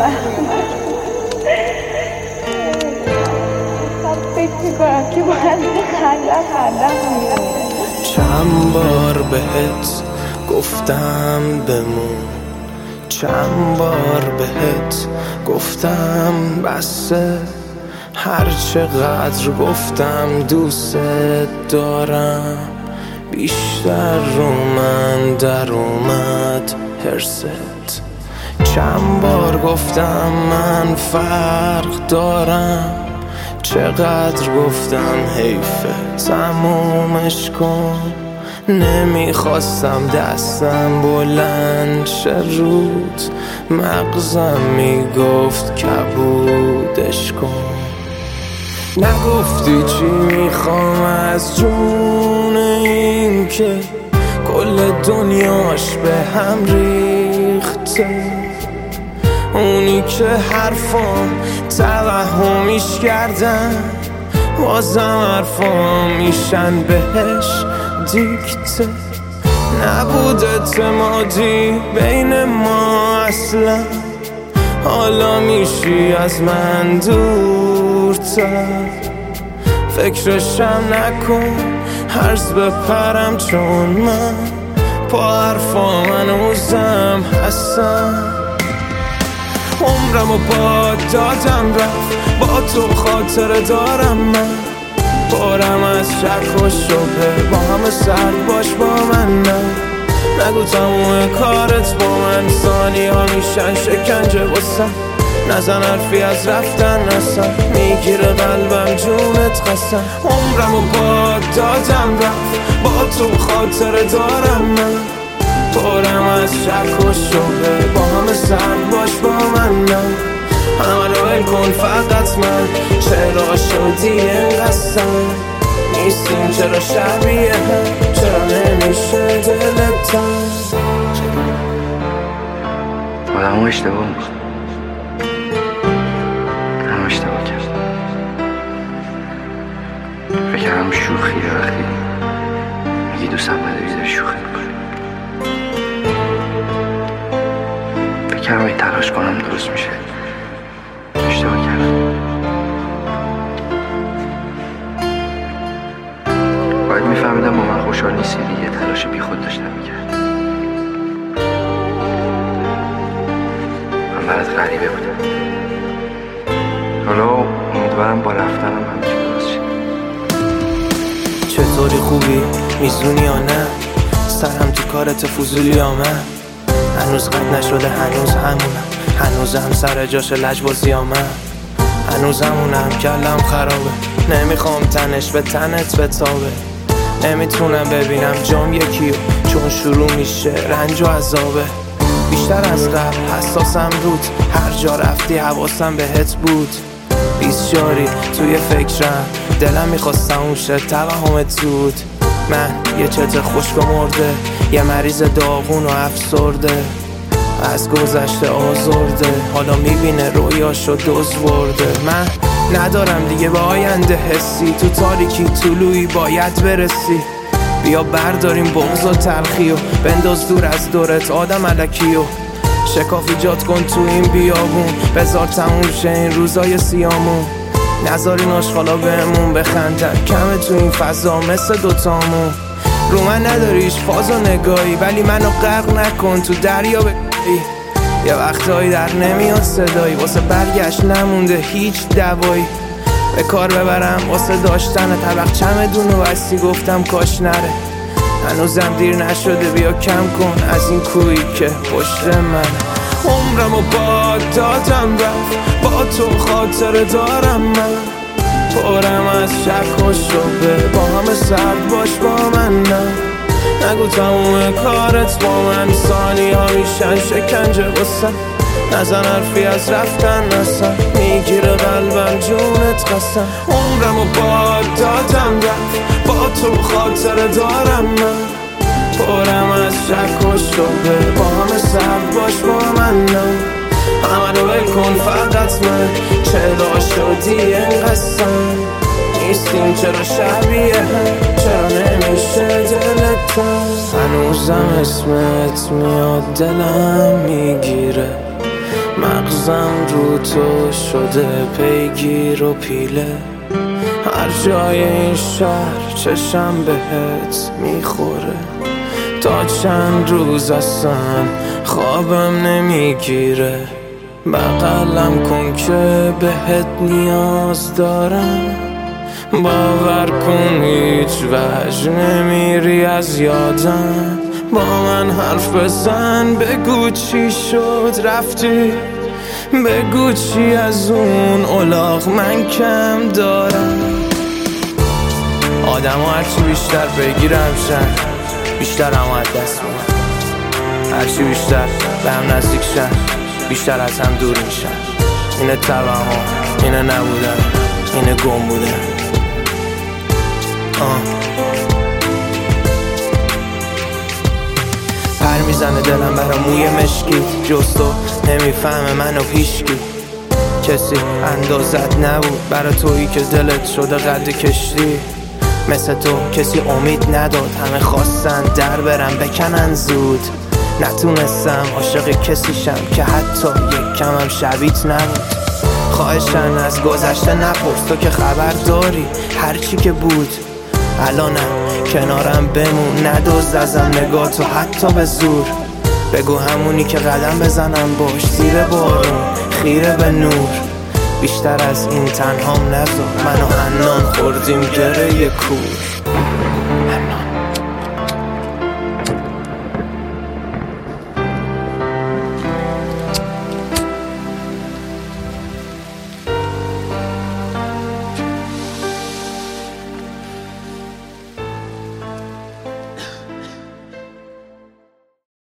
فکر میکنم که باید خندم چند بار بهت گفتم بمون، چند بار بهت گفتم بسه، هر چقدر گفتم دوست دارم بیشتر رو من در اومد هرست. چند بار گفتم من فرق دارم، چقدر گفتم حیفه تمومش کن. نمیخواستم دستم بلند شه رود، مغزم میگفت کبودش کن. نگفتی چی میخوام از جون این که کل دنیاش به هم ریخته، اونی که حرفام توهمیش کردن بازم حرفام میشن بهش دیکته. نبود اعتمادی بین ما اصلا، حالا میشی از من دورتر. فکرشم نکن هرز بپرم، چون من با حرفام هنوزم هستم. عمرمو با دادم رفت، با تو خاطره دارم من. بارم از شک و شبه، با همه سرد باش با من نه. نگو تموم کارت با من، ثانی ها میشن شکنجه بسن. نزن حرفی از رفتن نسن، میگیره قلبم جونت قسم. عمرمو با دادم رفت، با تو خاطره دارم من. بارم از شک و شبه، با همه سرد باش با من نه. همه رو ول کن فقط من، چرا شدی اینقدر نیستیم؟ چرا شبیه هم؟ چرا نمیشه دلت تنگ؟ آدم ها اشتباه میکنم، هم اشتباه کرد. فکرم شوخیه وقتی میگی دوستم نداری شوخی میکنی. فکرم ای تلاش کنم درست میشه، اشتباه کردم. باید میفهمیدم با من خوشحال نیستی دیگه، تلاش بی خود داشتم میکرد. من برات غریبه بودم، حالا امیدوارم با رفتنم همچین درست شد. چطوری خوبی؟ میزونی یا نه؟ سرم تو کارت فضولی یا من؟ هنوز قد نشده، هنوز همونم، هنوزم سر جاش لجبازی یا من؟ هنوز همونم، کلم خرابه، نمیخوام تنش به تنت بتابه. نمیتونم ببینم جام یکیو، چون شروع میشه رنج و عذابه. بیشتر از قبل حساسم رود، هر جا رفتی حواسم بهت بود. 20 جاری توی فکرم، دلم میخواست تموم شه توهمت زود. من یه چت خشک و مرده، یه مریض داغون و افسرده، از گذشته آزرده، حالا میبینه رویاشو دزورده. من ندارم دیگه به آینده حسی، تو تاریکی طلوعی باید برسی. بیا برداریم بغض و تلخی و بنداز دور از دورت آدم الکی و شکاف ایجاد کن تو این بیابون. بذار تموم شه این روزای سیامون، نذار این آشغالا بهمون بخندن، کمه تو این فضا مثل دوتامون. رو من نداریش فاز و نگاهی، ولی منو غرق نکن تو دریا بگی. یه وقتایی در نمیاد صدایی، واسه برگشت نمونده هیچ دوایی. به کار ببرم واسه داشتن طبق چمدون و بستی، گفتم کاش نره. هنوزم دیر نشده، بیا کم کن از این کویی که پشت من. عمرمو با دادم رفت، با تو خاطره دارم من. پرم از شک و شبه، با همه سرد باش با من نه. نگو تموم کارت با من، ثانی ها میشن شکنجه بسن. نزن حرفی از رفتن نسن، میگیره قلبم جونت قسم. عمرمو با دادم رفت، با تو خاطره دارم من. پرم از شک و شبه، با همه سرد باش با من نه. همه رو ول کن فقط من، چرا شدی اینقدر نیستیم؟ چرا شبیه هم؟ چرا نمیشه دلت تنگ؟ هنوزم اسمت میاد دلم میگیره، مغزم رو تو شده پیگیر و پیله، هر جای این شهر چشم بهت میخوره. تا چند روز اصلا خوابم نمیگیره، بغلم کن که بهت نیاز دارم. باور کن هیچ وجه نمیری از یادم. با من حرف بزن، بگو چی شد رفتی، بگو چی از اون الاغ من کم دارم. آدم ها هرچی بیشتر بگیرم شن، بیشتر هم از دست میدن. هرچی بیشتر به هم نزدیک شن، بیشتر از هم دور میشن. اینه توهم، اینه نبودن، اینه گم بودن. پر میزنه دلم برا موی مشکی، جز تو نمیفهمه منو هیچکی. کسی اندازت نبود برا تویی که دلت شده قد کشتی. مثل تو کسی امید نداد، همه خواستن در برن بکنن زود. نتونستم عاشق کسی شم که حتی یک کمم شبیت نبود. خواهشن از گذشته نپرس، تو که خبر داری هرچی که بود. الانم کنارم بمون، ندزد ازم نگاه تو حتی به زور. بگو همونی که قدم بزنم باش زیر بارون، خیره به نور. بیشتر از این تنهام نذار، من و حنان خوردیم گره کور.